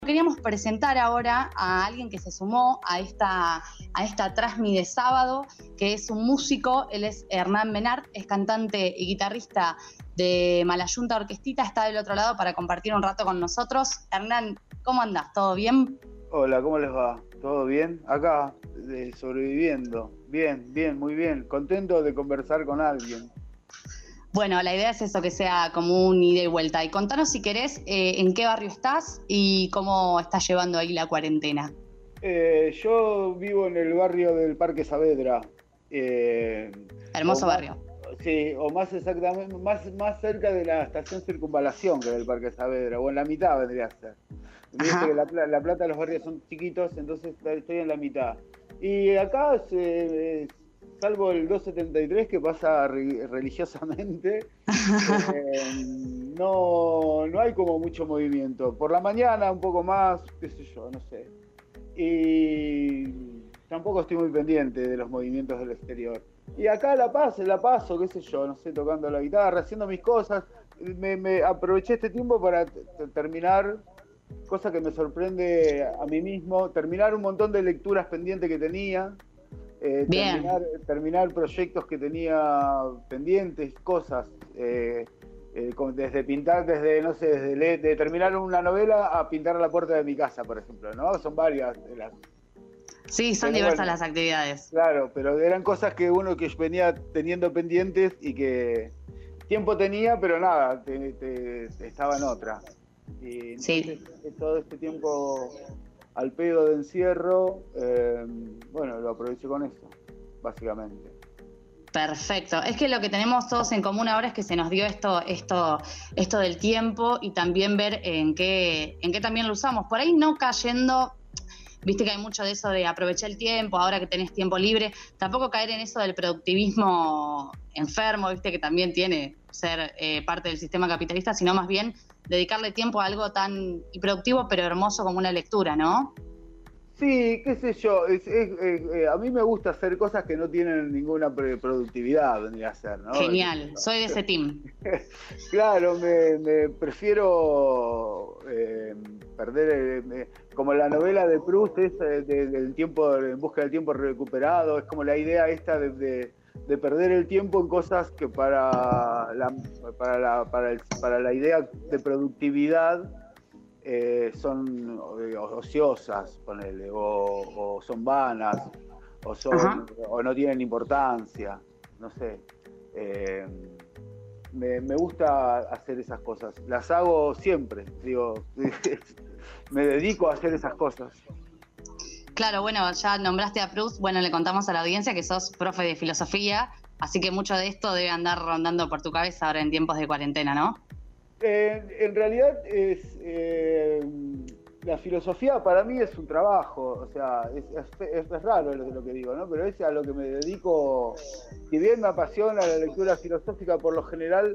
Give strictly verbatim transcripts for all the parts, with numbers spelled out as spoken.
queríamos presentar ahora a alguien que se sumó a esta, a esta Trasmi de sábado, que es un músico. Él es Hernán Menard, es cantante y guitarrista de Malayunta Orquestita, está del otro lado para compartir un rato con nosotros. Hernán, ¿cómo andás? ¿Todo bien? Hola, ¿cómo les va? ¿Todo bien? Acá, eh, sobreviviendo. Bien, bien, muy bien. Contento de conversar con alguien. Bueno, la idea es eso, que sea como un ida y vuelta. Y contanos, si querés, eh, en qué barrio estás y cómo estás llevando ahí la cuarentena. Eh, yo vivo en el barrio del Parque Saavedra. Eh, o Hermoso más, barrio. sí, o más exactamente, más, más cerca de la estación Circunvalación que del Parque Saavedra, o en la mitad vendría a ser. Viste que Ajá. la, la Plata, los barrios son chiquitos, entonces estoy en la mitad. Y acá, se, salvo el doscientos setenta y tres que pasa religiosamente, eh, no, no hay como mucho movimiento. Por la mañana un poco más, qué sé yo, no sé. Y tampoco estoy muy pendiente de los movimientos del exterior. Y acá la paso, la paso, qué sé yo, no sé, tocando la guitarra, haciendo mis cosas. Me, me aproveché este tiempo para t- terminar, cosa que me sorprende a mí mismo, terminar un montón de lecturas pendientes que tenía, eh, Bien. terminar, terminar proyectos que tenía pendientes, cosas, eh, eh, desde pintar, desde, no sé, desde leer, de terminar una novela a pintar la puerta de mi casa, por ejemplo, ¿no? Son varias de las... Sí, son Pero diversas bueno, las actividades. claro, pero eran cosas que uno que venía teniendo pendientes y que tiempo tenía, pero nada, te, te, estaba en otra. Y entonces Sí. todo este tiempo al pedo de encierro, eh, bueno, lo aproveché con eso, básicamente. Perfecto. Es que lo que tenemos todos en común ahora es que se nos dio esto, esto, esto del tiempo, y también ver en qué, en qué también lo usamos. Por ahí no cayendo, viste que hay mucho de eso de aprovechar el tiempo, ahora que tenés tiempo libre, tampoco caer en eso del productivismo enfermo, viste que también tiene ser eh, parte del sistema capitalista, sino más bien dedicarle tiempo a algo tan improductivo pero hermoso como una lectura, ¿no? Sí, qué sé yo, es, es, es, eh, a mí me gusta hacer cosas que no tienen ninguna pre- productividad, vendría a ser, ¿no? ¿Qué sé Genial, yo? soy de ese team. Claro, me, me prefiero eh, perder, eh, me- como la novela de Proust, es eh, de- del tiempo, en busca del tiempo recuperado, es como la idea esta de, de- de perder el tiempo en cosas que para la, para la, para el- para la idea de productividad eh, son eh, ociosas, ponele, o, o son vanas, o Ajá. son, o no tienen importancia, no sé. Eh, me, me gusta hacer esas cosas. Las hago siempre, digo, me dedico a hacer esas cosas. Claro, bueno, ya nombraste a Proust, bueno, le contamos a la audiencia que sos profe de filosofía, así que mucho de esto debe andar rondando por tu cabeza ahora en tiempos de cuarentena, ¿no? Eh, en realidad es eh, la filosofía para mí es un trabajo, o sea, es, es, es raro lo, lo que digo, ¿no? Pero es a lo que me dedico. Si bien me apasiona la lectura filosófica, por lo general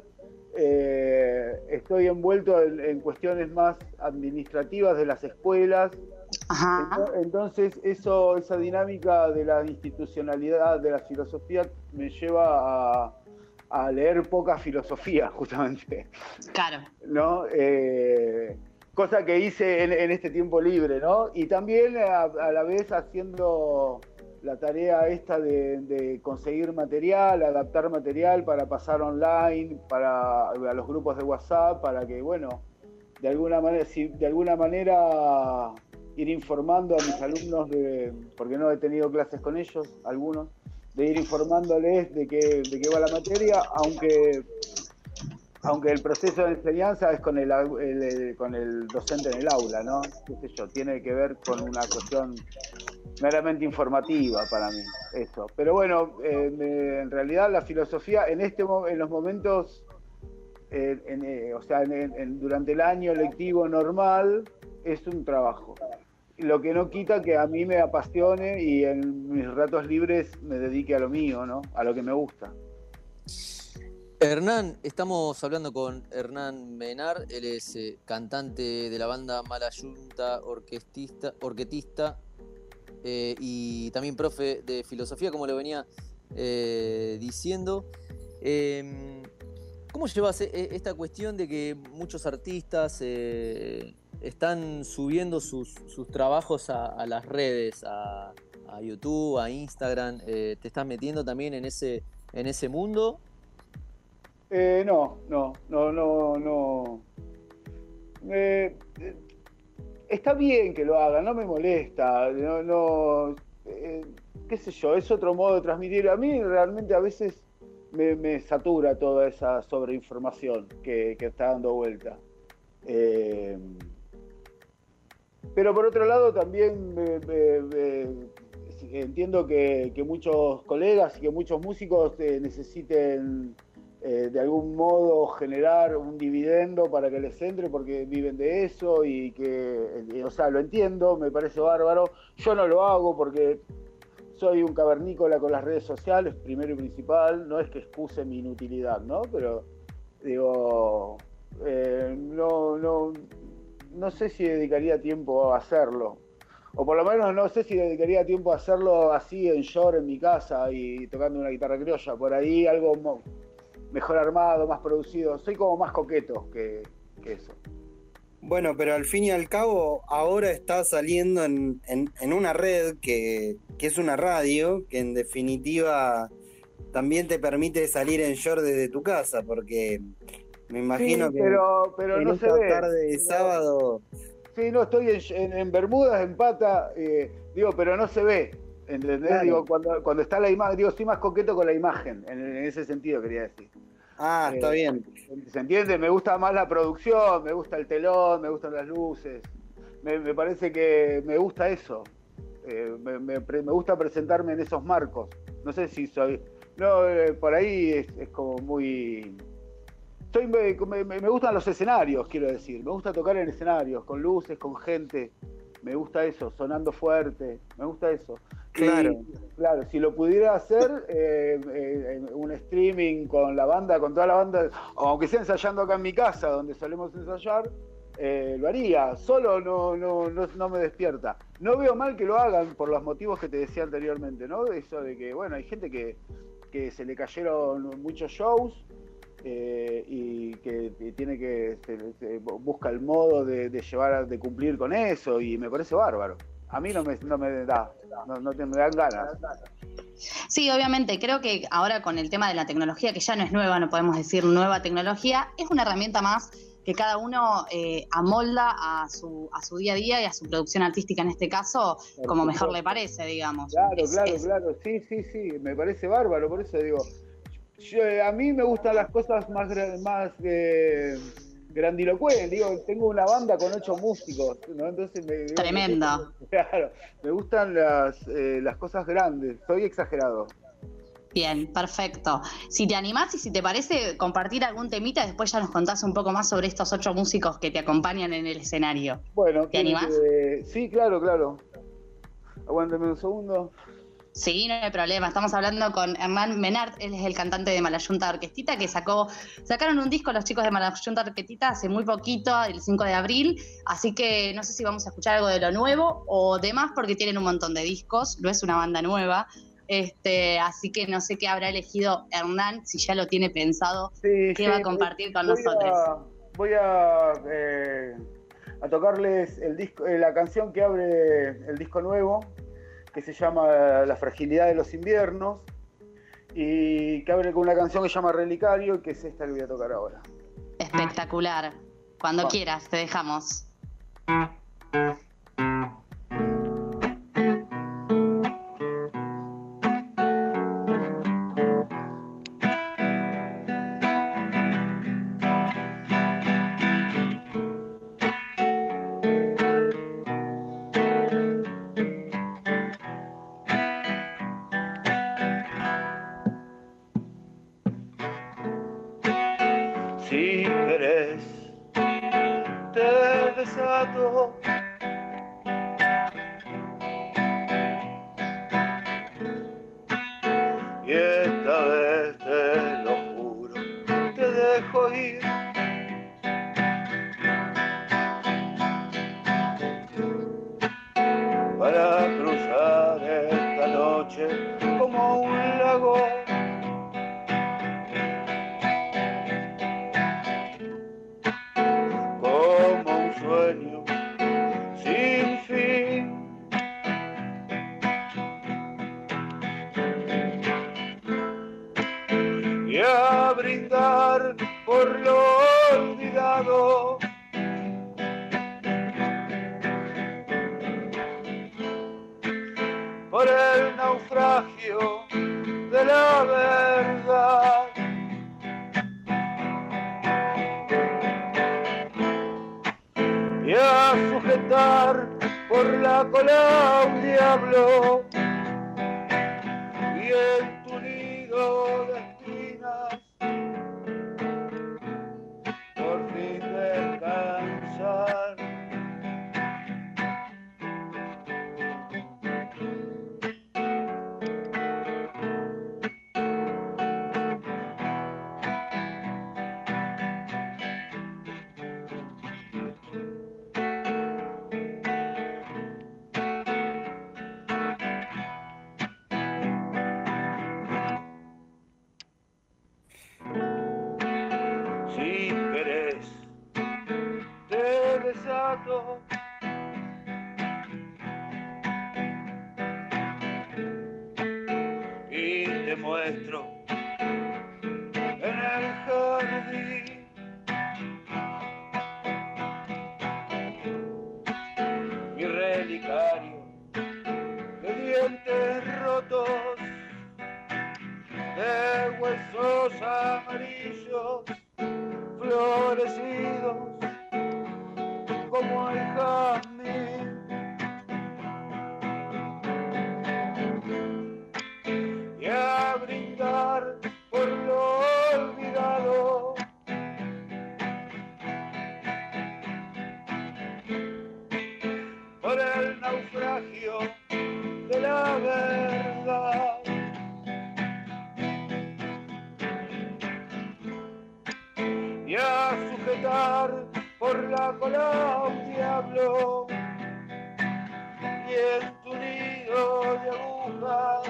eh, estoy envuelto en, en cuestiones más administrativas de las escuelas. Ajá. Entonces, eso, esa dinámica de la institucionalidad de la filosofía me lleva a, a leer poca filosofía, justamente, Claro. ¿no? Eh, cosa que hice en, en, este tiempo libre, ¿no? Y también a, a la vez haciendo la tarea esta de, de, conseguir material, adaptar material para pasar online, para a los grupos de WhatsApp, para que, bueno, de alguna manera, si de alguna manera ir informando a mis alumnos, de, porque no he tenido clases con ellos, algunos, de ir informándoles de qué, de qué va la materia, aunque, aunque el proceso de enseñanza es con el, el, el, con el docente en el aula, ¿no? ¿Qué sé yo? Tiene que ver con una cuestión meramente informativa para mí, eso. Pero bueno, eh, me, en realidad la filosofía en, este, en los momentos... En, en, eh, o sea, en, en, durante el año lectivo normal es un trabajo. Lo que no quita que a mí me apasione y en mis ratos libres me dedique a lo mío, ¿no? A lo que me gusta. Hernán, estamos hablando con Hernán Menard, él es eh, cantante de la banda Malayunta, orquestista, orquetista eh, y también profe de filosofía, como lo venía eh, diciendo. Eh, ¿Cómo llevas esta cuestión de que muchos artistas eh, están subiendo sus, sus trabajos a, a las redes, a, a YouTube, a Instagram. Eh, ¿te estás metiendo también en ese, en ese mundo? Eh, no, no, no, no, no. Eh, eh, está bien que lo hagan, no me molesta, no, no eh, qué sé yo, es otro modo de transmitir. A mí realmente a veces me, me satura toda esa sobreinformación que, que está dando vuelta. Eh, pero por otro lado también me, me, me, entiendo que, que muchos colegas y que muchos músicos eh, necesiten eh, de algún modo generar un dividendo para que les entre porque viven de eso y que, eh, o sea, lo entiendo, me parece bárbaro. Yo no lo hago porque soy un cavernícola con las redes sociales, primero y principal, no es que excuse mi inutilidad, ¿no? Pero digo, eh, no, no, no sé si dedicaría tiempo a hacerlo. O por lo menos no sé si dedicaría tiempo a hacerlo así en short en mi casa y tocando una guitarra criolla. Por ahí algo mo- mejor armado, más producido. Soy como más coqueto que, que eso. Bueno, pero al fin y al cabo ahora está saliendo en, en, en una red que, que es una radio, que en definitiva también te permite salir en short desde tu casa, porque me imagino sí, que pero, pero en no esta se ve. tarde de sábado... Sí, no, estoy en, en, en Bermudas, en pata, eh, digo, pero no se ve, ¿entendés? Claro. Digo, cuando, cuando está la imagen, digo, estoy más coqueto con la imagen, en, en ese sentido quería decir. Ah, está Eh, bien. ¿Se entiende? Me gusta más la producción, me gusta el telón, me gustan las luces, me, me parece que me gusta eso, eh, me, me, me gusta presentarme en esos marcos, no sé si soy, no, eh, por ahí es, es como muy... Soy, me, me, me gustan los escenarios, quiero decir. Me gusta tocar en escenarios, con luces, con gente. Me gusta eso, sonando fuerte. Me gusta eso. Claro. Y, claro, si lo pudiera hacer, eh, eh, un streaming con la banda, con toda la banda, o aunque sea ensayando acá en mi casa, donde solemos ensayar, eh, lo haría. Solo no, no, no, no me despierta. No veo mal que lo hagan por los motivos que te decía anteriormente, ¿no? Eso de que, bueno, hay gente que, que se le cayeron muchos shows. Eh, y que tiene que se, se busca el modo de, de llevar de cumplir con eso y me parece bárbaro. A mí no me, no me da, no, no te, me dan ganas. Sí, obviamente, creo que ahora con el tema de la tecnología, que ya no es nueva, no podemos decir nueva tecnología, es una herramienta más que cada uno eh, amolda a su, a su día a día y a su producción artística en este caso, Por como supuesto. mejor le parece, digamos. Claro, es, claro, es... claro, sí, sí, sí, me parece bárbaro, por eso digo, yo, a mí me gustan las cosas más, más eh, grandilocuentes, digo, tengo una banda con ocho músicos, ¿no? Entonces me, digo, Tremendo. me, claro, me gustan las, eh, las cosas grandes, soy exagerado. Bien, perfecto. Si te animás y si te parece compartir algún temita, después ya nos contás un poco más sobre estos ocho músicos que te acompañan en el escenario. Bueno, ¿Te animás? Que, sí, claro, claro. Aguántame un segundo. Sí, no hay problema. Estamos hablando con Hernán Menard, él es el cantante de Malayunta Orquestita, que sacó, sacaron un disco los chicos de Malayunta Orquestita hace muy poquito, el cinco de abril, así que no sé si vamos a escuchar algo de lo nuevo o demás, porque tienen un montón de discos, no es una banda nueva, este, así que no sé qué habrá elegido Hernán, si ya lo tiene pensado, sí, qué sí, va a compartir con voy nosotros. A, voy a, eh, a tocarles el disco, eh, la canción que abre el disco nuevo, que se llama La fragilidad de los inviernos, y que abre con una canción que se llama Relicario, que es esta que voy a tocar ahora. Espectacular. Cuando Va. quieras, te dejamos. Si querés, te desato. Y esta vez te lo juro, te dejo ir. Para cruzar esta noche como un lago. Como un sueño por lo olvidado. Por el naufragio de la verdad. Y a sujetar por la cola un diablo, y en tu nido de espinas por fin descansar. Y te muestro en el jardín mi relicario de dientes rotos, de huesos amarillos florecidos como el jazmín, y a brindar por lo olvidado. Por el naufragio de la verdad. Y a sujetar por la cola un diablo, y en tu nido de agujas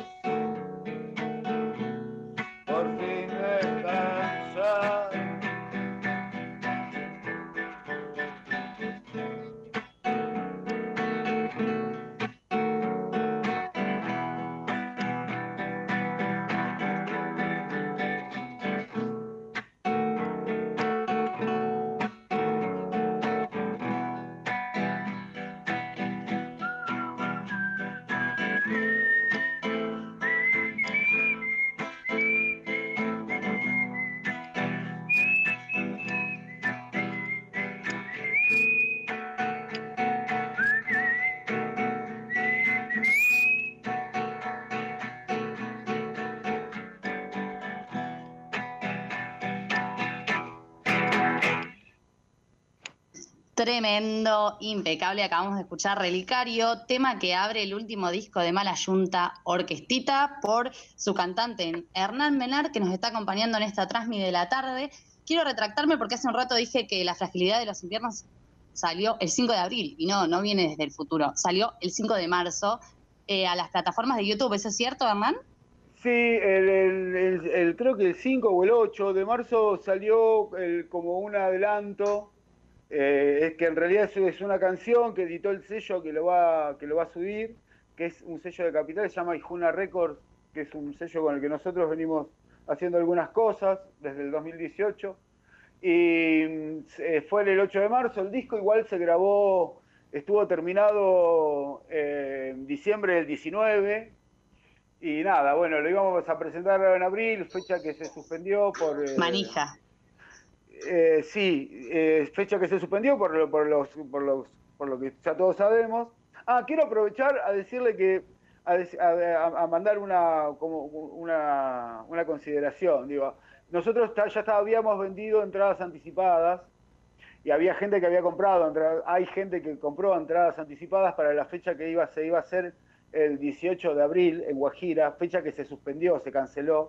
por fin descansar. Tremendo, impecable. Acabamos de escuchar Relicario, tema que abre el último disco de Mala Yunta Orquestita por su cantante Hernán Menar, que nos está acompañando en esta Transmi de la tarde. Quiero retractarme porque hace un rato dije que La fragilidad de los inviernos salió el cinco de abril, y no, no viene desde el futuro, salió el cinco de marzo eh, a las plataformas de YouTube. ¿Eso es cierto, Hernán? Sí, el, el, el, el, creo que el cinco o el ocho de marzo salió el, como un adelanto. Eh, es que en realidad es, es una canción que editó el sello que lo va que lo va a subir, que es un sello de Capital, se llama Ijuna Records, que es un sello con el que nosotros venimos haciendo algunas cosas desde el dos mil dieciocho, y eh, fue el ocho de marzo. El disco igual se grabó, estuvo terminado eh, en diciembre del diecinueve, y nada, bueno, lo íbamos a presentar en abril, fecha que se suspendió por... Eh, Manija. Eh, sí, eh, fecha que se suspendió por, por, los, por, los, por lo que ya todos sabemos. Ah, quiero aprovechar a decirle que, a, a, a mandar una, como una, una consideración. Digo, nosotros ya habíamos vendido entradas anticipadas y había gente que había comprado, hay gente que compró entradas anticipadas para la fecha que iba, se iba a hacer el dieciocho de abril en Guajira, fecha que se suspendió, se canceló.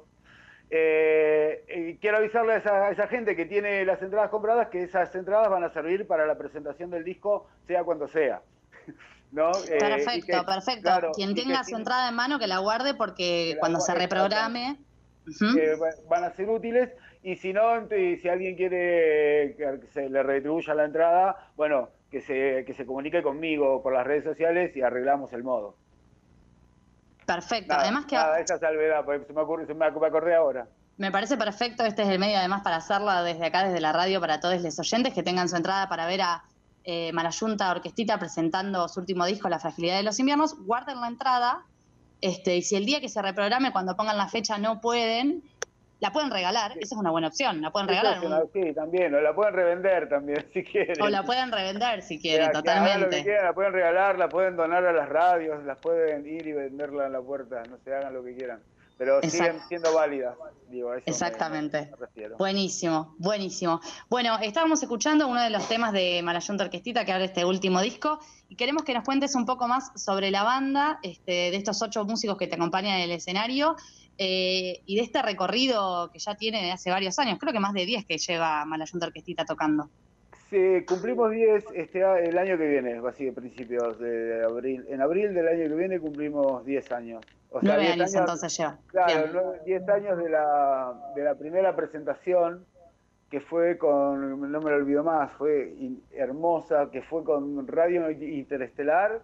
Eh, eh, quiero avisarle a esa, a esa gente que tiene las entradas compradas que esas entradas van a servir para la presentación del disco, sea cuando sea. ¿No? Eh, perfecto, que, perfecto. Claro, Quien tenga su entrada en mano que la guarde, porque la cuando guarde, se reprograme uh-huh. eh, van a ser útiles, y si no, si alguien quiere que se le retribuya la entrada, bueno, que se, que se comunique conmigo por las redes sociales y arreglamos el modo. Perfecto, Nada, además que... Nada, esa salvedad, porque se me, ocurre, se me acordé ahora. Me parece perfecto, este es el medio además para hacerla desde acá, desde la radio, para todos los oyentes que tengan su entrada para ver a eh, Malayunta Orquestita presentando su último disco, La Fragilidad de los Inviernos. Guarden la entrada, este, y si el día que se reprograme, cuando pongan la fecha, no pueden, la pueden regalar, Sí. esa es una buena opción, la pueden Eso regalar. es una- Un, sí, también, o la pueden revender también, si quieren. o la pueden revender si O quieren, sea, que hagan lo que totalmente. quieran, la pueden regalar, la pueden donar a las radios, las pueden ir y venderla en la puerta, no sé, hagan lo que quieran. Pero Exacto. siguen siendo válidas, digo, a eso Exactamente. me, me refiero. Buenísimo, buenísimo. Bueno, estábamos escuchando uno de los temas de Malayunta Orquestita, que abre este último disco, y queremos que nos cuentes un poco más sobre la banda, este, de estos ocho músicos que te acompañan en el escenario, eh, y de este recorrido que ya tiene de hace varios años, creo que más de diez que lleva Malayunta Orquestita tocando. Sí, cumplimos diez este, a- el año que viene, así a principios de abril. En abril del año que viene cumplimos diez años. O sea, Nueve diez años años, entonces lleva. claro, Bien. nueve- diez años de la, de la primera presentación, que fue con, no me lo olvido más, fue in- hermosa, que fue con Radio Interestelar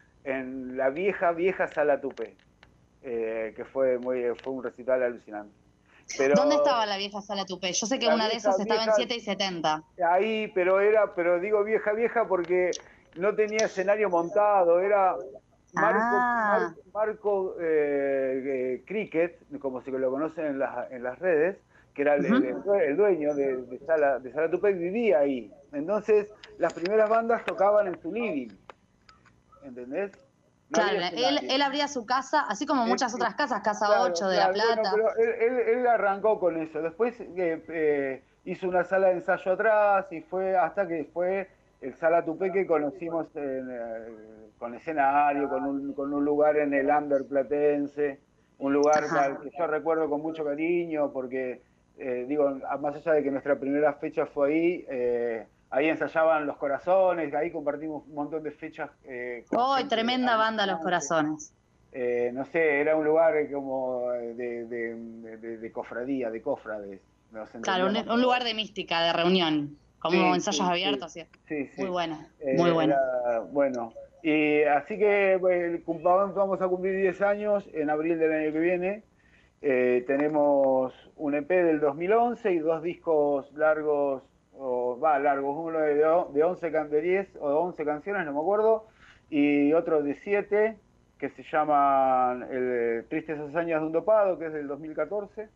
en la vieja, vieja Sala Tupé, eh, que fue, muy, fue un recital alucinante. Pero ¿Dónde estaba la vieja Sala Tupé? Yo sé que la una de vieja, esas estaba en vieja, siete y setenta. ahí, pero era, pero digo vieja, vieja porque no tenía escenario montado, era Marco, Ah. Mar- Marco eh, eh, Cricket, como se lo conocen en, las en las redes, que era el, el- el due- el dueño de, de Sala, de Sala Tupé, vivía ahí. Entonces, las primeras bandas tocaban en su living, ¿entendés? No Claro, había él, escenario. él abría su casa, así como Él- muchas él- otras casas, Casa Claro, ocho de La claro, bueno, Plata. pero él, él- él arrancó con eso. Después eh, eh, hizo una sala de ensayo atrás y fue hasta que fue el Sala Tupé que conocimos en, eh, con escenario, con un, con un lugar en el Under Platense, un lugar Ajá. al que yo recuerdo con mucho cariño porque, eh, digo, más allá de que nuestra primera fecha fue ahí, eh, ahí ensayaban Los Corazones, ahí compartimos un montón de fechas. Eh, con ¡Oh, gente tremenda banda Los alucinante. Corazones! Eh, no sé, era un lugar como de, de, de, de cofradía, de cofrades. Nos Claro, un, entendíamos un lugar todos. de mística, de reunión, como Sí, ensayos sí, abiertos. sí, ¿Sí? sí, Muy sí. bueno, muy Eh, bueno. era, bueno, y así que bueno, cum- vamos a cumplir diez años en abril del año que viene. Eh, tenemos un E P del dos mil once y dos discos largos, o va, largos, uno de, de once, can- de diez o de once canciones, no me acuerdo, y otro de siete, que se llaman el, Tristes hazañas de un dopado, que es del dos mil catorce,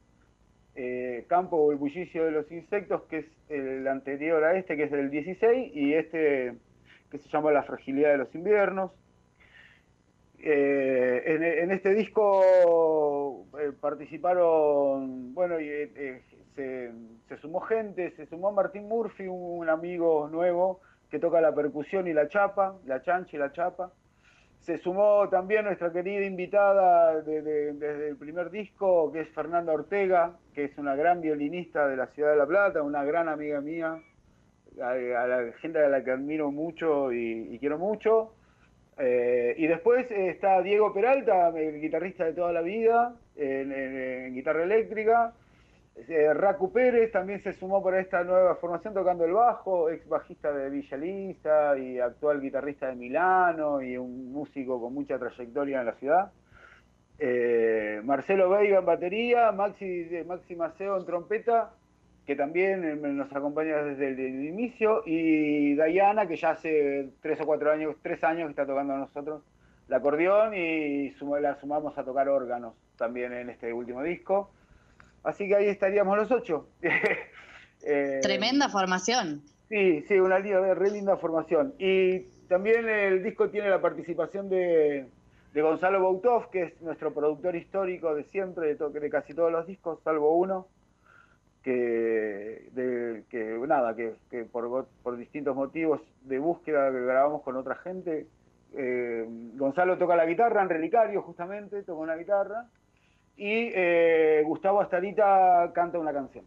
eh, Campo o el bullicio de los insectos, que es el anterior a este, que es del dieciséis, y este que se llama La fragilidad de los inviernos. Eh, en, en este disco eh, participaron, bueno, y, eh, se, se sumó gente, se sumó Martín Murphy, un amigo nuevo que toca la percusión y la chapa, la chancha y la chapa. Se sumó también nuestra querida invitada de, de, desde el primer disco, que es Fernanda Ortega, que es una gran violinista de la ciudad de La Plata, una gran amiga mía, a, a la gente a la que admiro mucho y, y quiero mucho. Eh, y después eh, está Diego Peralta, el guitarrista de toda la vida, en, en, en guitarra eléctrica. Eh, Raku Pérez también se sumó para esta nueva formación tocando el bajo, ex bajista de Villa Lisa y actual guitarrista de Milano y un músico con mucha trayectoria en la ciudad. Eh, Marcelo Veiga en batería, Maxi, Maxi Maceo en trompeta, que también nos acompaña desde el, el inicio, y Dayana, que ya hace tres o cuatro años, tres años que está tocando a nosotros el acordeón y sum la sumamos a tocar órganos también en este último disco. Así que ahí estaríamos los ocho. eh, Tremenda formación. Sí, sí, una linda, re linda formación. Y también el disco tiene la participación de, de Gonzalo Boutov, que es nuestro productor histórico de siempre, de, to de casi todos los discos, salvo uno, que, de, que nada, que, que por, por distintos motivos de búsqueda que grabamos con otra gente. Eh, Gonzalo toca la guitarra en Relicario, justamente, toca una guitarra. Y eh, Gustavo Astarita canta una canción.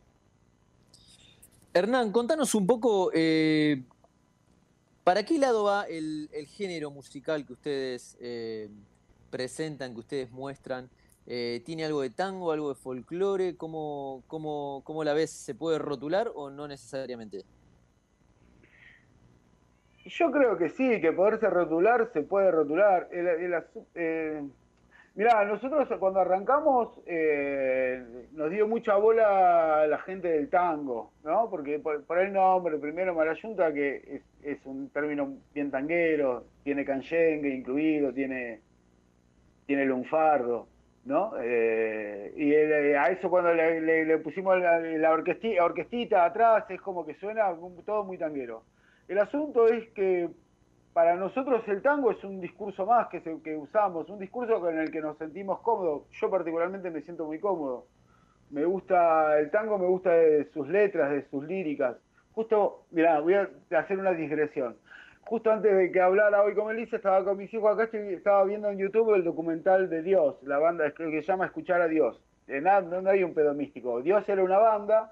Hernán, contanos un poco, eh, ¿para qué lado va el, el género musical que ustedes eh, presentan, que ustedes muestran? Eh, ¿Tiene algo de tango, algo de folclore? ¿Cómo, cómo, cómo la ves? ¿Se puede rotular o no necesariamente? Yo creo que sí, que poderse rotular, se puede rotular. El, el, eh, Mirá, nosotros cuando arrancamos eh, nos dio mucha bola la gente del tango, ¿no? Porque por, por el nombre, primero Marayunta, que es, es un término bien tanguero, tiene canyengue incluido, tiene, tiene lunfardo, ¿no? Eh, y el, a eso cuando le, le, le pusimos la, la orquesti, orquestita atrás, es como que suena todo muy tanguero. El asunto es que para nosotros el tango es un discurso más que, se, que usamos, un discurso con el que nos sentimos cómodos. Yo particularmente me siento muy cómodo. Me gusta el tango, me gusta de sus letras, de sus líricas. Justo, mirá, voy a hacer una digresión. Justo antes de que hablara hoy con Melissa, estaba con mis hijos acá, estaba viendo en YouTube el documental de Dios, la banda que se llama Escuchar a Dios. De nada, no hay un pedo místico. Dios era una banda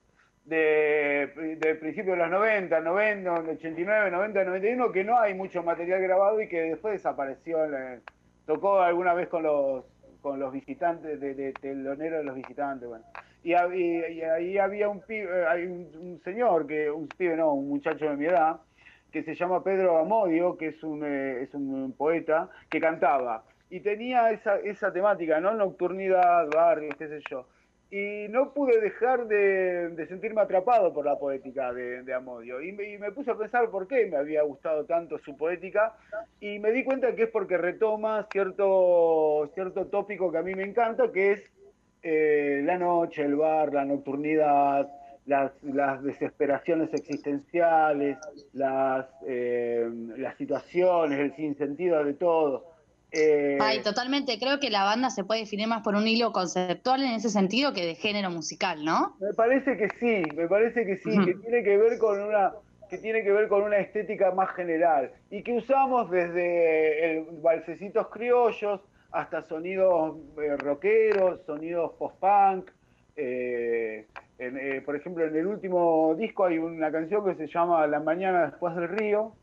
de, de principios de los noventa, noventa, ochenta y nueve, noventa, noventa y uno, que no hay mucho material grabado y que después desapareció. En, tocó alguna vez con los con los visitantes, de, de telonero de los visitantes, bueno. Y, y, y ahí había un pibe, hay un, un señor, que un pibe no, un muchacho de mi edad, que se llama Pedro Amodio, que es un, eh, es un poeta, que cantaba. Y tenía esa, esa temática, ¿no? Nocturnidad, barrios, qué sé yo. Y no pude dejar de, de sentirme atrapado por la poética de, de Amodio. Y me, y me puse a pensar por qué me había gustado tanto su poética. Y me di cuenta que es porque retoma cierto, cierto tópico que a mí me encanta, que es eh, la noche, el bar, la nocturnidad, las, las desesperaciones existenciales, las, eh, las situaciones, el sinsentido de todo. Eh... Ay, totalmente. Creo que la banda se puede definir más por un hilo conceptual en ese sentido que de género musical, ¿no? Me parece que sí, me parece que sí, uh-huh. que tiene que ver con una que tiene que ver con una estética más general y que usamos desde el valsecitos criollos hasta sonidos eh, rockeros, sonidos post-punk. Eh, en, eh, por ejemplo, en el último disco hay una canción que se llama La mañana después del río,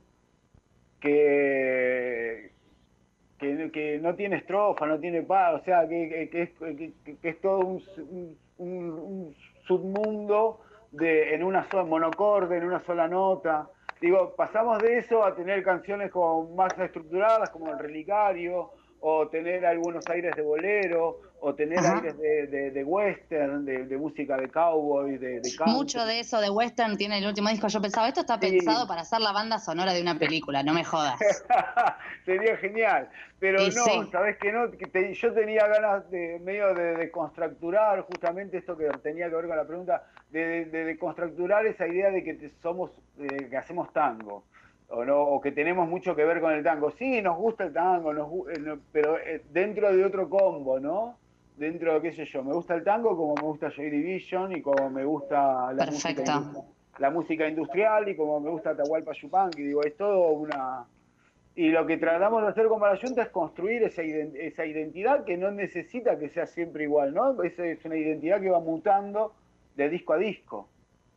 que Que, que no tiene estrofa, no tiene paz, o sea, que, que, que, es, que, que es todo un, un, un submundo de, en una sola monocorde, en una sola nota. Digo, pasamos de eso a tener canciones como más estructuradas, como El Relicario, o tener algunos aires de bolero, o tener Ajá. aires de, de, de western, de, de música de cowboy, de, de country. Mucho de eso de western tiene el último disco. Yo pensaba, esto está sí. pensado para hacer la banda sonora de una película, no me jodas. Sería genial, pero y no, sí. ¿sabes qué no? Que te, yo tenía ganas de medio de, de constructurar justamente esto que tenía que ver con la pregunta, de, de, de constructurar esa idea de que te, somos, eh, que hacemos tango. O, no, o que tenemos mucho que ver con el tango. Sí, nos gusta el tango, nos, eh, pero eh, dentro de otro combo, ¿no? Dentro de, qué sé yo, me gusta el tango como me gusta Joy Division y como me gusta la música, la música industrial y como me gusta Atahualpa Yupanqui. Digo, es todo una... Y lo que tratamos de hacer con Marayunta es construir esa, esa identidad que no necesita que sea siempre igual, ¿no? Es, es una identidad que va mutando de disco a disco.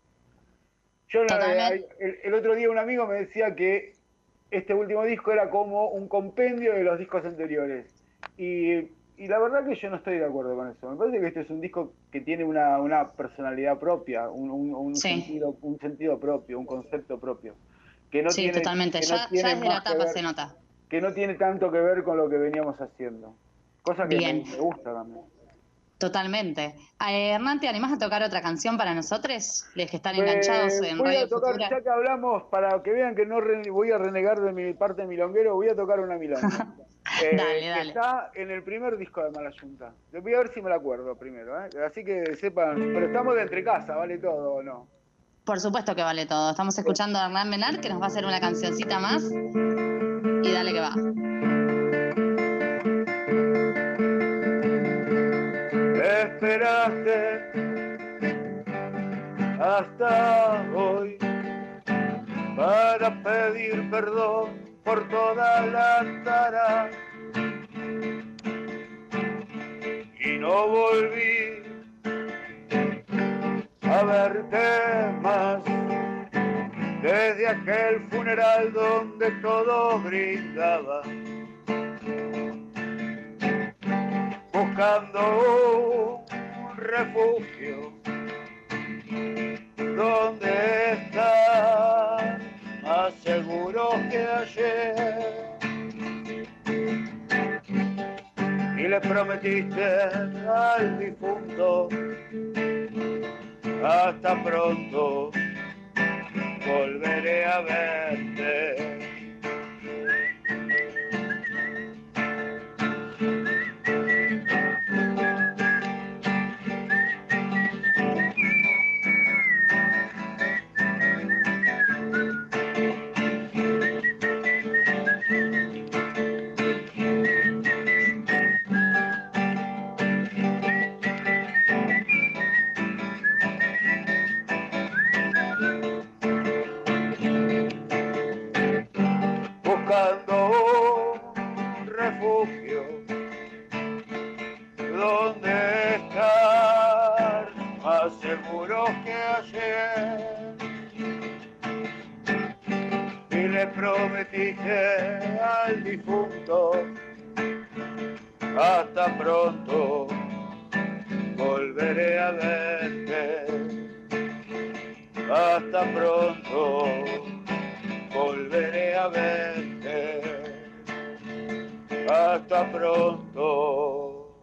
Yo el, el otro día un amigo me decía que este último disco era como un compendio de los discos anteriores. Y, y la verdad que yo no estoy de acuerdo con eso. Me parece que este es un disco que tiene una, una personalidad propia, un, un, un, sí. sentido, un sentido propio, un concepto propio. Que no sí, tiene, totalmente. Que ya, no tiene ya desde la tapa ver, se nota. Que no tiene tanto que ver con lo que veníamos haciendo. Cosa que Bien. me, me gusta también. Totalmente. Eh, Hernán, ¿te animás a tocar otra canción para nosotros? Les que están enganchados eh, en voy Radio a tocar, Futura. Ya que hablamos, para que vean que no re, voy a renegar de mi parte milonguero, voy a tocar una milonga. eh, dale, dale. Que está en el primer disco de Marayunta. Voy a ver si me la acuerdo primero, ¿eh? Así que sepan, pero estamos de entre casa, ¿vale todo o no? Por supuesto que vale todo. Estamos escuchando a Hernán Menar, que nos va a hacer una cancioncita más. Y dale que va. Esperaste hasta hoy para pedir perdón por toda la tara y no volví a verte más desde aquel funeral donde todos brindaban buscando un refugio donde está más seguro que ayer. Y le prometiste al difunto, hasta pronto, volveré a verte. Buscando un refugio donde estar más seguro que ayer, y le prometiste al difunto, hasta pronto, volveré a verte, hasta pronto, volveré a verte, hasta pronto,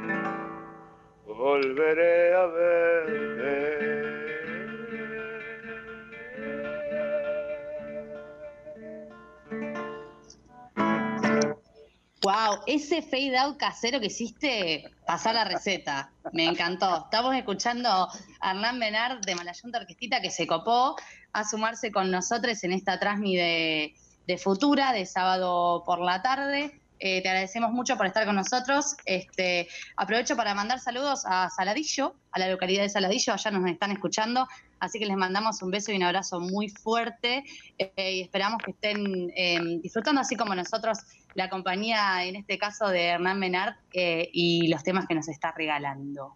volveré a verte. Wow, ese fade out casero que hiciste, pasá la receta. Me encantó. Estamos escuchando a Hernán Menard de Malayunta Orquestita, que se copó a sumarse con nosotros en esta transmi de, de Futura, de sábado por la tarde. Eh, te agradecemos mucho por estar con nosotros. Este, aprovecho para mandar saludos a Saladillo, a la localidad de Saladillo, allá nos están escuchando, así que les mandamos un beso y un abrazo muy fuerte eh, y esperamos que estén eh, disfrutando así como nosotros la compañía, en este caso de Hernán Menard eh, y los temas que nos está regalando.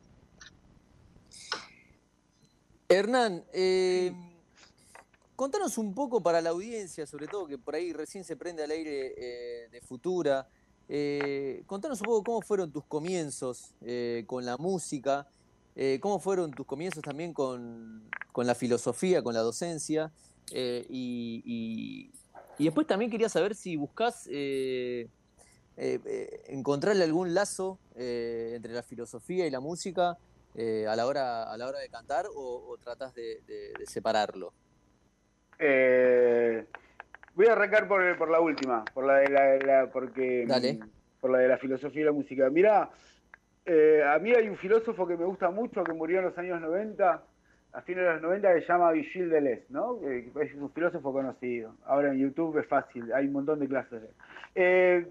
Hernán, eh, contanos un poco para la audiencia, sobre todo que por ahí recién se prende al aire eh, de Futura, eh, contanos un poco cómo fueron tus comienzos eh, con la música, eh, cómo fueron tus comienzos también con, con la filosofía, con la docencia, eh, y, y, y después también quería saber si buscás eh, eh, eh, encontrarle algún lazo eh, entre la filosofía y la música eh, a la hora, a la hora de cantar, o, o tratás de, de, de separarlo. Eh, voy a arrancar por, por la última, por la de la, la porque Dale. por la de la filosofía y la música. Mirá, eh, a mí hay un filósofo que me gusta mucho, que murió en los años noventa, a fines de los noventa, que se llama Vigil Deleuze, ¿no? Eh, es un filósofo conocido. Ahora en YouTube es fácil, hay un montón de clases de él. Eh,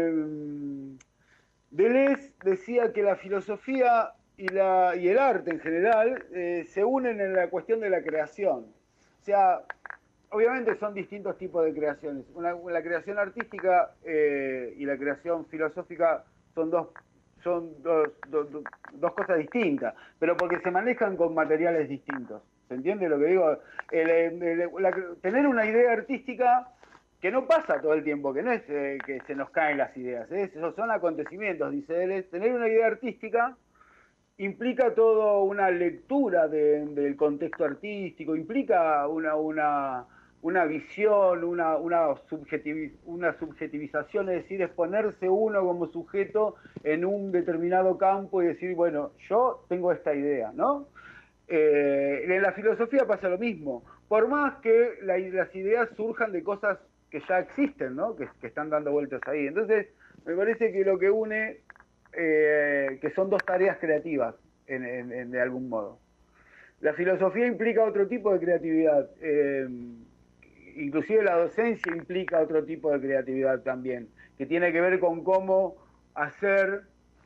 eh, Deleuze decía que la filosofía y, la, y el arte en general eh, se unen en la cuestión de la creación. O sea, obviamente son distintos tipos de creaciones. Una, la creación artística eh, y la creación filosófica son dos, son dos, dos, dos cosas distintas, pero porque se manejan con materiales distintos. ¿Se entiende lo que digo? El, el, la, tener una idea artística que no pasa todo el tiempo, que no es eh, que se nos caen las ideas, ¿eh? Esos son acontecimientos, dice él. Tener una idea artística implica toda una lectura de, del contexto artístico, implica una, una, una visión, una, una, subjetiviz, una subjetivización, es decir, es ponerse uno como sujeto en un determinado campo y decir, bueno, yo tengo esta idea, ¿no? Eh, en la filosofía pasa lo mismo, por más que la, las ideas surjan de cosas que ya existen, ¿no? Que, que están dando vueltas ahí. Entonces, me parece que lo que une, eh, que son dos tareas creativas, en, en, en, de algún modo. La filosofía implica otro tipo de creatividad, eh, inclusive la docencia implica otro tipo de creatividad también, que tiene que ver con cómo hacer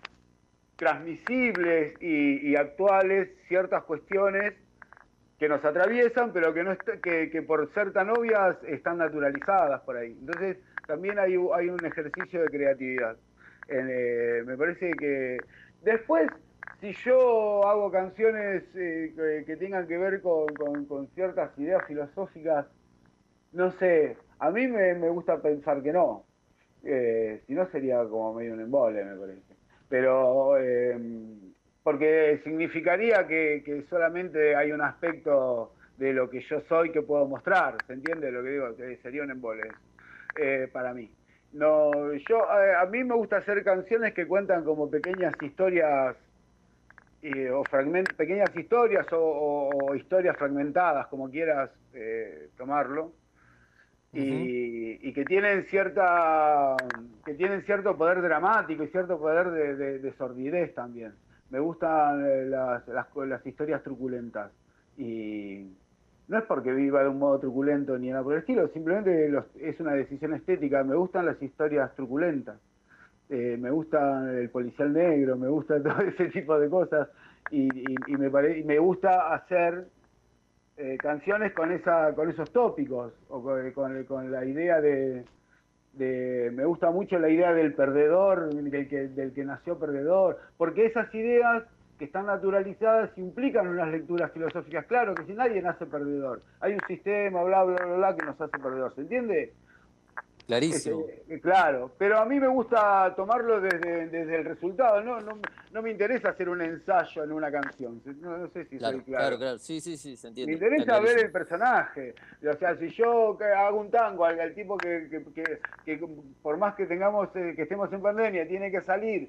transmisibles y, y actuales ciertas cuestiones que nos atraviesan, pero que, no está, que, que por ser tan obvias están naturalizadas por ahí. Entonces también hay, hay un ejercicio de creatividad. Eh, me parece que después, si yo hago canciones eh, que, que tengan que ver con, con, con ciertas ideas filosóficas, no sé, a mí me, me gusta pensar que no. Eh, si no sería como medio un embole, me parece. Pero... Eh, porque significaría que, que solamente hay un aspecto de lo que yo soy que puedo mostrar, ¿se entiende lo que digo? Que sería un embole eh, para mí. No, yo a, a mí me gusta hacer canciones que cuentan como pequeñas historias eh, o fragment, pequeñas historias o, o, o historias fragmentadas, como quieras eh, tomarlo, y, uh-huh. y que tienen cierta que tienen cierto poder dramático y cierto poder de, de, de sordidez también. Me gustan las, las, las historias truculentas y no es porque viva de un modo truculento ni nada por el estilo, simplemente los, es una decisión estética. Me gustan las historias truculentas, eh, me gusta el policial negro, me gusta todo ese tipo de cosas y, y, y, me, pare, y me gusta hacer eh, canciones con esa con esos tópicos o con, con, con la idea de, de... Me gusta mucho la idea del perdedor, del que, del que nació perdedor, porque esas ideas que están naturalizadas implican unas lecturas filosóficas. Claro que si nadie nace perdedor, hay un sistema, bla, bla, bla, bla, que nos hace perdedor, ¿se entiende? Clarísimo. Este, claro, pero a mí me gusta tomarlo desde, desde el resultado, ¿no? No, no me interesa hacer un ensayo en una canción, no, no sé si claro, soy claro. Claro, claro, sí, sí, sí, se entiende. Me interesa ver el personaje, o sea, si yo hago un tango al, al tipo que, que, que, que por más que tengamos, eh, que estemos en pandemia, tiene que salir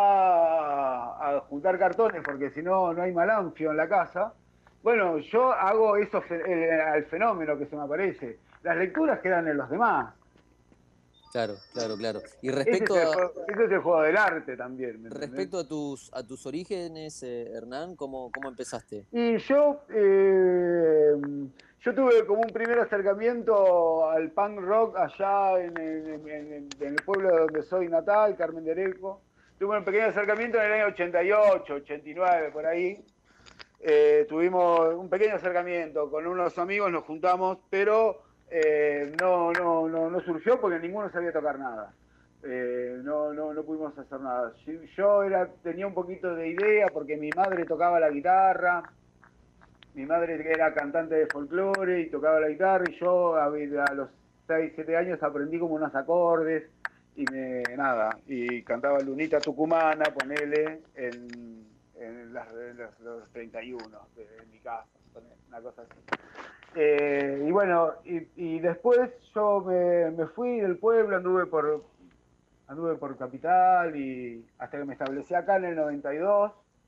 a, a juntar cartones porque si no, no hay malanfio en la casa, bueno, yo hago eso eh, al fenómeno que se me aparece. Las lecturas quedan en los demás. Claro, claro, claro. Y respecto ese es el a... juego, ese es el juego del arte también. ¿me respecto a tus a tus orígenes, eh, Hernán, ¿cómo, cómo empezaste? Y yo, eh, yo tuve como un primer acercamiento al punk rock allá en, en, en, en el pueblo donde soy natal, Carmen de Areco. Tuve un pequeño acercamiento en el año ochenta y ocho, ochenta y nueve, por ahí. Eh, tuvimos un pequeño acercamiento con unos amigos, nos juntamos, pero... Eh, no, no, no, no surgió porque ninguno sabía tocar nada. Eh, no, no, no pudimos hacer nada. Yo era, tenía un poquito de idea porque mi madre tocaba la guitarra, mi madre era cantante de folclore y tocaba la guitarra y yo a, a los seis, siete años aprendí como unos acordes y me, nada, y cantaba Lunita Tucumana, ponele, en, en, las, en los, los treinta y uno de, de mi casa, una cosa así. Eh, y bueno, y, y después yo me, me fui del pueblo, anduve por anduve por Capital y hasta que me establecí acá en el noventa y dos.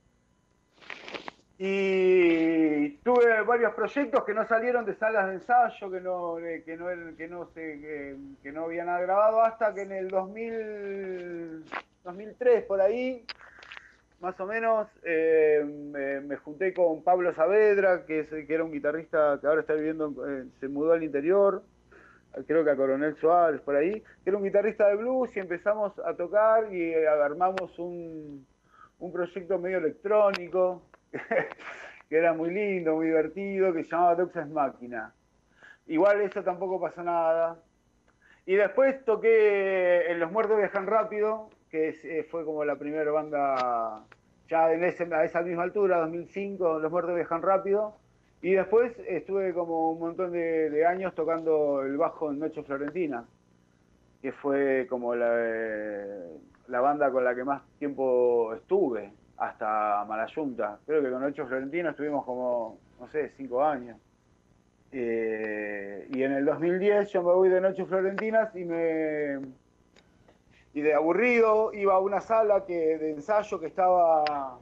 Y tuve varios proyectos que no salieron de salas de ensayo, que no que no que no sé que, que no había nada grabado hasta que en el dos mil, dos mil tres por ahí más o menos, eh, me, me junté con Pablo Saavedra, que, es, que era un guitarrista que ahora está viviendo, eh, se mudó al interior, creo que a Coronel Suárez, por ahí, que era un guitarrista de blues y empezamos a tocar y eh, armamos un, un proyecto medio electrónico, que era muy lindo, muy divertido, que se llamaba Doxas Máquina. Igual eso tampoco pasó nada. Y después toqué en Los Muertos Viajan Rápido, que es, eh, fue como la primera banda ya en ese, a esa misma altura, dos mil cinco, Los Muertos Viajan Rápido. Y después estuve como un montón de, de años tocando el bajo en Noche Florentina, que fue como la, eh, la banda con la que más tiempo estuve, hasta Malayunta. Creo que con Noche Florentina estuvimos como, no sé, cinco años. Eh, y en el dos mil diez yo me voy de Noches Florentinas y me... Y de aburrido iba a una sala que, de ensayo que estaba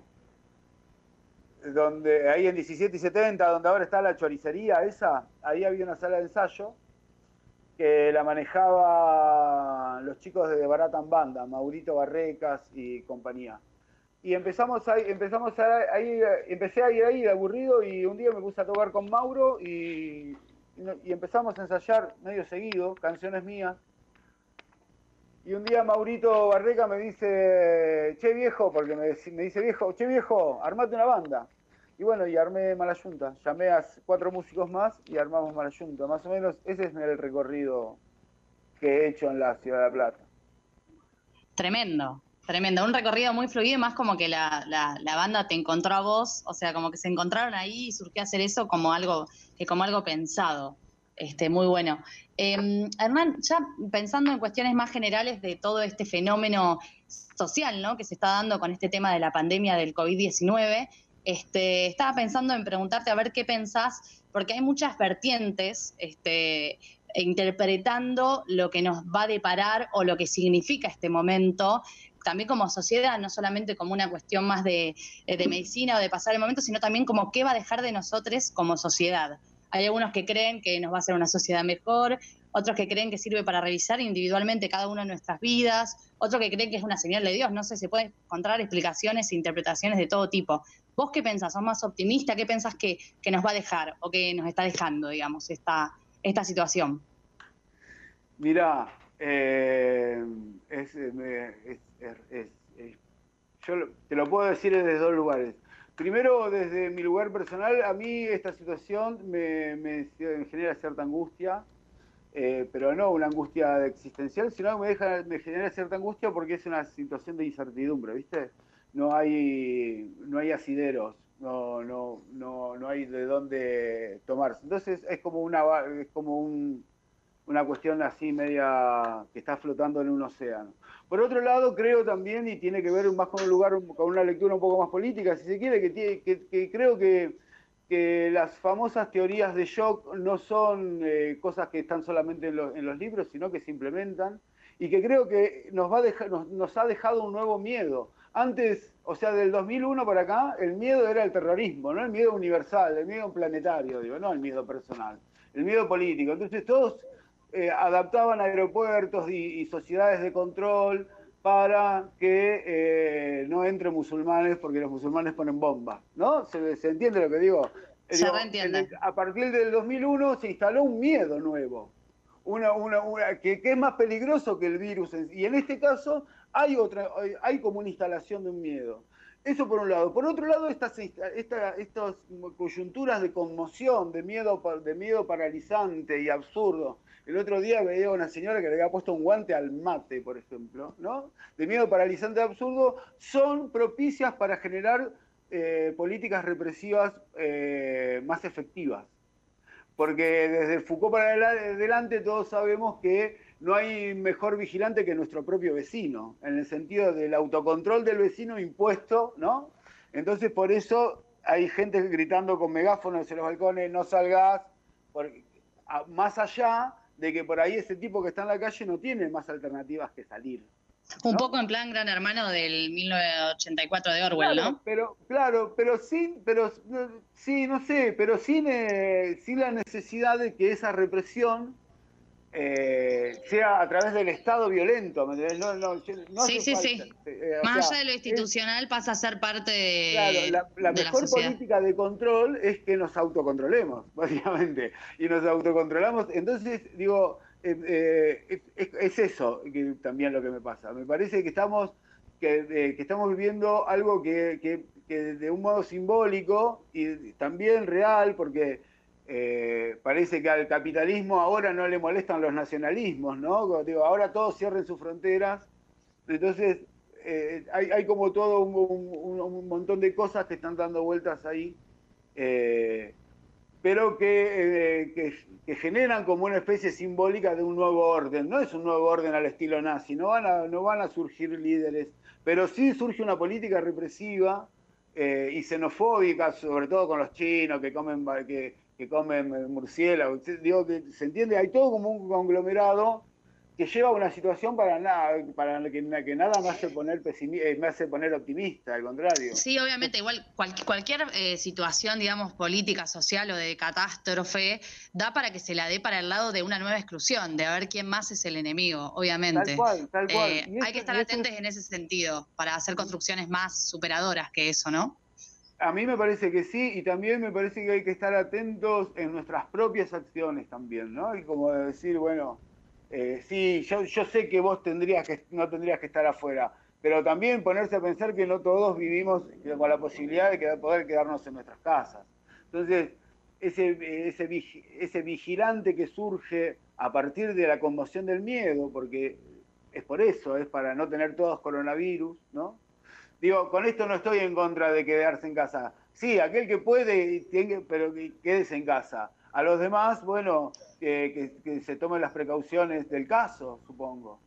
donde, ahí en diecisiete y setenta, donde ahora está la choricería esa, ahí había una sala de ensayo que la manejaban los chicos de Baratan Banda, Maurito Barrecas y compañía. Y empezamos ahí, empezamos a, ahí, empecé a ir ahí de aburrido y un día me puse a tocar con Mauro y, y empezamos a ensayar medio seguido, canciones mías. Y un día Maurito Barreca me dice, che viejo, porque me, me dice viejo, che viejo, armate una banda. Y bueno, y armé Malayunta, llamé a cuatro músicos más y armamos Malayunta. Más o menos ese es el recorrido que he hecho en la Ciudad de La Plata. Tremendo, tremendo, un recorrido muy fluido, más como que la, la, la banda te encontró a vos, o sea, como que se encontraron ahí y surgió hacer eso como algo, que como algo pensado. Este, muy bueno. Eh, Hernán, ya pensando en cuestiones más generales de todo este fenómeno social, ¿no?, que se está dando con este tema de la pandemia del COVID diecinueve, este, estaba pensando en preguntarte a ver qué pensás, porque hay muchas vertientes, este, interpretando lo que nos va a deparar o lo que significa este momento, también como sociedad, no solamente como una cuestión más de, de medicina o de pasar el momento, sino también como qué va a dejar de nosotros como sociedad. Hay algunos que creen que nos va a hacer una sociedad mejor, otros que creen que sirve para revisar individualmente cada una de nuestras vidas, otros que creen que es una señal de Dios, no sé, se pueden encontrar explicaciones e interpretaciones de todo tipo. ¿Vos qué pensás? ¿Sos más optimista? ¿Qué pensás que, que nos va a dejar o que nos está dejando, digamos, esta, esta situación? Mirá, eh, es, es, es, es, es, yo te lo puedo decir desde dos lugares. Primero, desde mi lugar personal, a mí esta situación me, me genera cierta angustia, eh, pero no una angustia existencial, sino que me, deja, me genera cierta angustia porque es una situación de incertidumbre, ¿viste? No hay, no hay asideros, no, no, no, no hay de dónde tomarse. Entonces es como una, es como un, una cuestión así media que está flotando en un océano. Por otro lado, creo también, y tiene que ver más con un lugar, con una lectura un poco más política, si se quiere, que, tiene, que, que creo que, que las famosas teorías de shock no son eh, cosas que están solamente en, lo, en los libros, sino que se implementan, y que creo que nos, va a dejar, nos, nos ha dejado un nuevo miedo. Antes, o sea, del dos mil uno para acá, el miedo era el terrorismo, ¿no? El miedo universal, el miedo planetario, digo, no el miedo personal, el miedo político. Entonces todos eh, adaptaban aeropuertos y, y sociedades de control para que eh, no entren musulmanes porque los musulmanes ponen bombas, ¿no? ¿Se, se entiende lo que digo? Se digo reentiende. el, a partir del dos mil uno se instaló un miedo nuevo, una, una, una, que, que es más peligroso que el virus. Y en este caso hay, otra, hay como una instalación de un miedo. Eso por un lado. Por otro lado, estas, esta, estas coyunturas de conmoción, de miedo, de miedo paralizante y absurdo. El otro día veía a una señora que le había puesto un guante al mate, por ejemplo, ¿no? De miedo paralizante y absurdo, son propicias para generar eh, políticas represivas eh, más efectivas. Porque desde Foucault para adelante todos sabemos que no hay mejor vigilante que nuestro propio vecino, en el sentido del autocontrol del vecino impuesto, ¿no? Entonces por eso hay gente gritando con megáfonos en los balcones, no salgas, porque, a, más allá de que por ahí ese tipo que está en la calle no tiene más alternativas que salir. Un ¿no? poco en plan Gran Hermano del mil novecientos ochenta y cuatro de Orwell, claro, ¿no? Pero, claro, pero sí, pero sí, no sé, pero sin, eh, sin la necesidad de que esa represión eh, sea a través del Estado violento, ¿me entendés? No, no, no sí, sí, falta, sí. Eh, Más sea, allá de lo institucional es, pasa a ser parte de, claro, la, la de la mejor sociedad. política de control es que nos autocontrolemos, básicamente, y nos autocontrolamos. Entonces, digo, eh, eh, es, es eso que también lo que me pasa. Me parece que estamos, que, eh, que estamos viviendo algo que, que, que de un modo simbólico y también real, porque eh, parece que al capitalismo ahora no le molestan los nacionalismos, ¿no? Digo, ahora todos cierren sus fronteras, entonces eh, hay, hay como todo un, un, un montón de cosas que están dando vueltas ahí, eh, pero que, eh, que, que generan como una especie simbólica de un nuevo orden. No es un nuevo orden al estilo nazi, no van a, no van a surgir líderes, pero sí surge una política represiva eh, y xenofóbica, sobre todo con los chinos que comen, que, que comen murciélagos. Digo que se entiende, hay todo como un conglomerado que lleva a una situación para nada, para que, que nada me hace poner pesimista, me hace poner optimista, al contrario. Sí, obviamente, igual cual, cualquier eh, situación, digamos, política, social o de catástrofe, da para que se la dé para el lado de una nueva exclusión, de a ver quién más es el enemigo, obviamente. Tal cual, tal cual. Eh, y eso, hay que estar atentos es... en ese sentido, para hacer construcciones más superadoras que eso, ¿no? A mí me parece que sí, y también me parece que hay que estar atentos en nuestras propias acciones también, ¿no? Y como decir, bueno, eh, sí, yo, yo sé que vos tendrías que, no tendrías que estar afuera, pero también ponerse a pensar que no todos vivimos con la posibilidad de poder quedarnos en nuestras casas. Entonces, ese, ese, ese vigilante que surge a partir de la conmoción del miedo, porque es por eso, es para no tener todos coronavirus, ¿no? Digo, con esto no estoy en contra de quedarse en casa. Sí, aquel que puede, tiene, pero que quédese en casa. A los demás, bueno, que, que, que se tomen las precauciones del caso, supongo.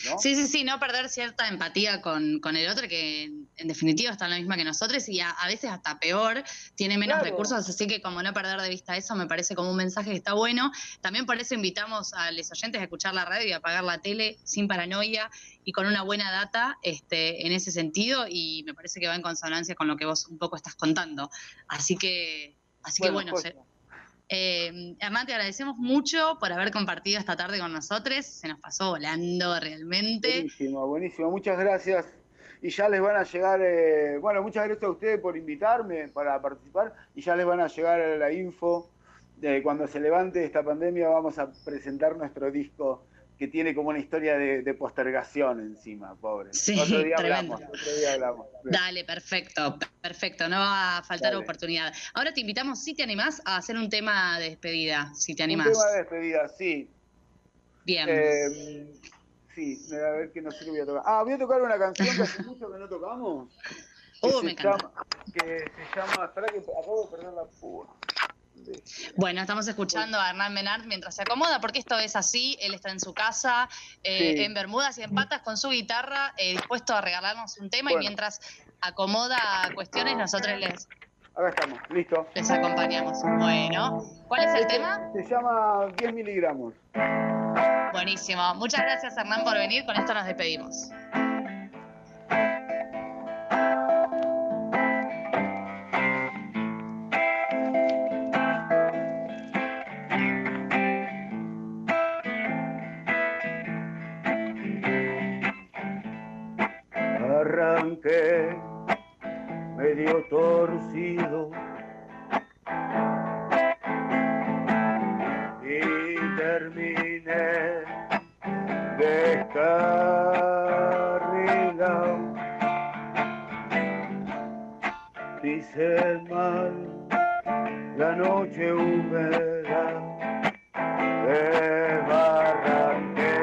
¿no? Sí, sí, sí, no perder cierta empatía con, con el otro, que en definitiva está en la misma que nosotros y a, a veces hasta peor, tiene menos Claro. recursos, así que como no perder de vista eso me parece como un mensaje que está bueno. También por eso invitamos a los oyentes a escuchar la radio y a apagar la tele sin paranoia y con una buena data este, en ese sentido, y me parece que va en consonancia con lo que vos un poco estás contando. Así que, así Bueno, que bueno, José. se, Eh, Hernán, te agradecemos mucho por haber compartido esta tarde con nosotros. Se nos pasó volando realmente. Buenísimo, buenísimo. Muchas gracias. Y ya les van a llegar, eh, bueno, muchas gracias a ustedes por invitarme para participar. Y ya les van a llegar la info de cuando se levante esta pandemia. Vamos a presentar nuestro disco que tiene como una historia de, de postergación encima, pobre. Sí, otro día tremendo. hablamos, otro día hablamos. Dale, perfecto, perfecto. No va a faltar Dale. oportunidad. Ahora te invitamos, si te animás, a hacer un tema de despedida, si te Un animás. tema de despedida, sí. Bien. Eh, sí, a ver qué no sé qué voy a tocar. Ah, voy a tocar una canción que hace mucho que no tocamos. Que Uh, se me encanta. llama, que se llama, espera que acabo de perder la púa. Bueno, estamos escuchando a Hernán Menard mientras se acomoda, porque esto es así, él está en su casa, eh, Sí. en bermudas y en patas, con su guitarra, eh, dispuesto a regalarnos un tema, Bueno. y mientras acomoda cuestiones, nosotros les, Acá estamos, listo. les acompañamos. Bueno, ¿cuál es el Este tema? Se llama diez miligramos. Buenísimo. Muchas gracias, Hernán, por venir. Con esto nos despedimos. Arranqué medio torcido y terminé descarrilado. Dice mal la noche húmeda de Barranqué,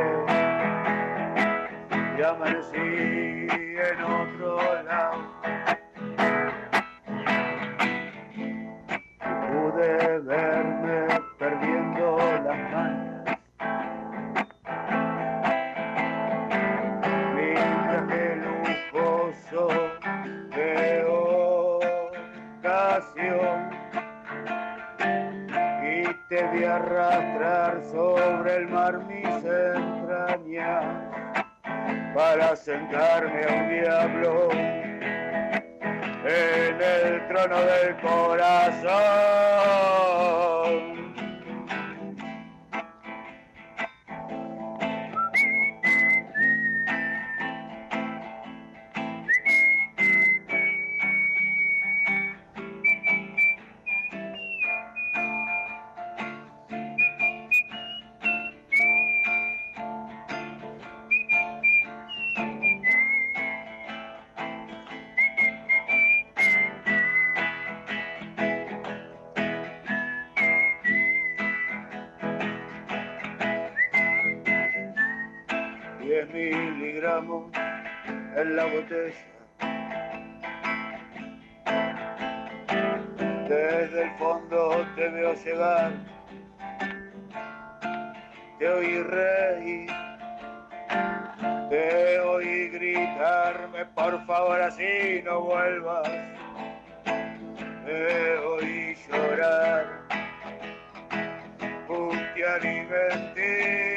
y amanecí en otro lado. Pude verme perdiendo las manos. Mi traje lujoso de ocasión, y te vi arrastrar sobre el mar mis entrañas para sentarme a un diablo en el trono del corazón. diez miligramos en la botella. Desde el fondo te veo llegar, te oí reír, te oí gritarme, por favor así no vuelvas. Te oí llorar, putear y mentir.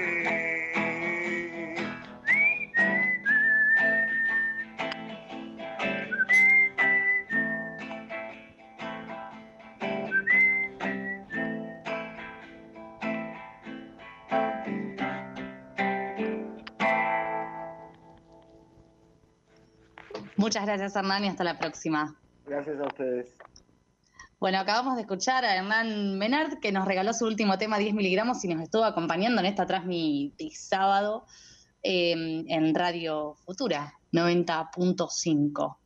Muchas gracias, Hernán, y hasta la próxima. Gracias a ustedes. Bueno, acabamos de escuchar a Hernán Menard, que nos regaló su último tema, diez miligramos, y nos estuvo acompañando en esta transmisión de sábado eh, en Radio Futura, noventa punto cinco.